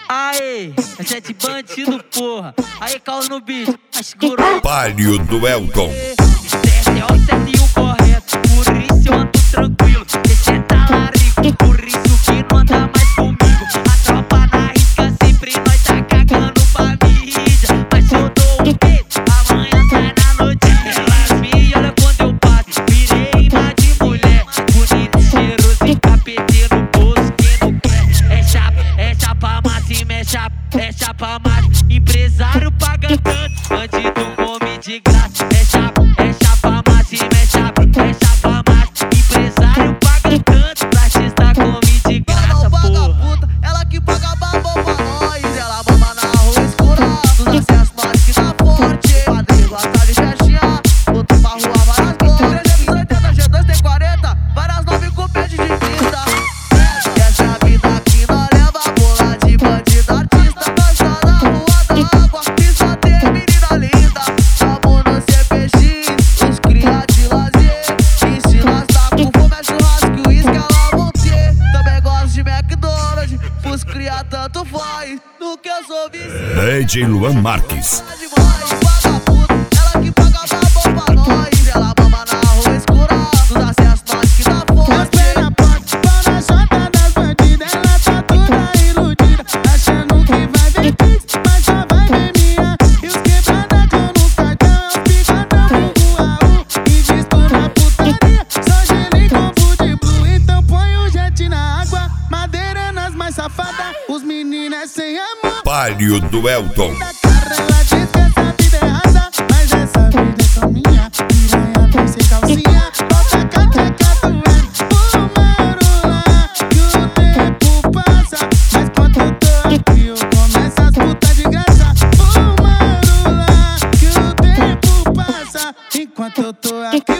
Aê, é 7 bandido, porra. Aí, caos no beat, mas segurou. Palio do Elton. Esse é o certo e o correto, por isso eu ando tranquilo. Esse é talarico, por isso que não anda mais comigo. A tropa na risca, sempre nós tá cagando pra mídia. Mas se eu dou um peito, amanhã sai na notícia. Elas me olham quando eu passo, virei imã de mulher. Bonito, cheiroso e capete no bolso, quem não quer. É chapa massa e é chapa massa. Empresário paga tanto, bandido come de graça. É chapa massa e é chapa massa. Empresário paga tanto, artista come de graça, porra. Puta, ela que paga babão pra nós. Ela mama na rua escura, nos acessos nós que tá forte. Padrinho gosta de festinha, botou pra rua várias glórias. 380, G2 tem 40, várias 9 com pede de pista. Essa é a vida que nós leva, bola de bandido artista. Nós tá na rua da água, e só tem menina linda. Tamo no CPX, os cria de lazer. E se nós tá com fome é churrasco e uísque, ela vão ter. Também gosto de McDonald's, pros cria tanto faz. No que eu sou viciado DJ Luan Marques. demais. Vagabundo, ela que paga babão pra nós. Ela mama na rua escura, nos acessos nós que tá forte. Na porta, pau na chota das bandidas. Ela tá toda iludida, achando que vai ver pix, mas só vai ver minha. E os quebradão no cartão, é os picadão com Uau. Invisto na putaria, só gelei combo de blue. Então põe o jet na água, madeira nas mais safadas. Os meninos é sem amor. Palio do Elton. Da cara ela diz que essa vida é rasa, mas essa vida é só minha. Piranha vem sem calcinha, bota a cateca doendo. Fumarola, que o tempo passa, mas quando eu tô aqui eu começo as putas de graça. Fumarola, que o tempo passa, enquanto eu tô aqui